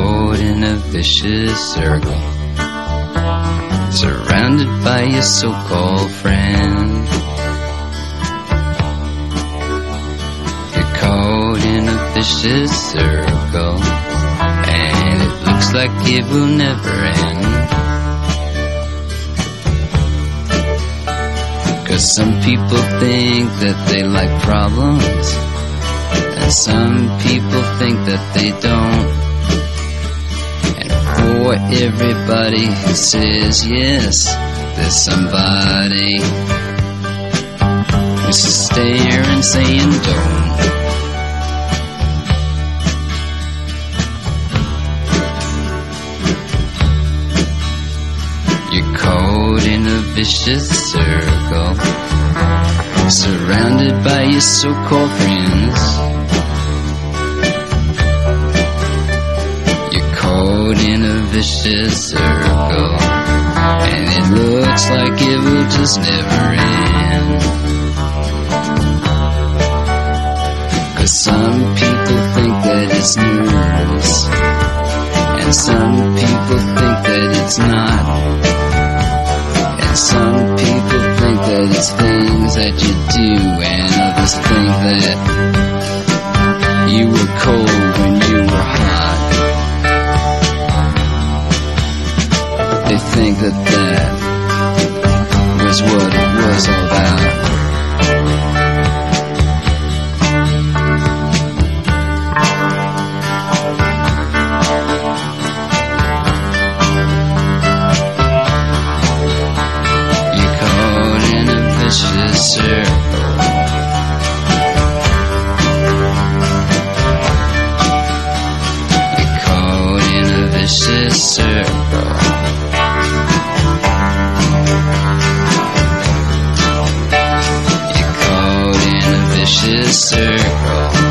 caught in a vicious circle, surrounded by your so-called friends. You're caught in a vicious circle, and it looks like it will never end. 'Cause some people think that they like problems, and some people think that they don't. And for everybody who says yes, there's somebody who's staring saying don't. You're caught in a vicious circle, surrounded by your so-called friends. You're caught in a vicious circle, and it looks like it will just never end. 'Cause some people think that it's nerves, and some people think that it's not. Some people think that it's things that you do, and others think that you were cold when you were hot. They think that that was what it was all about. Circle.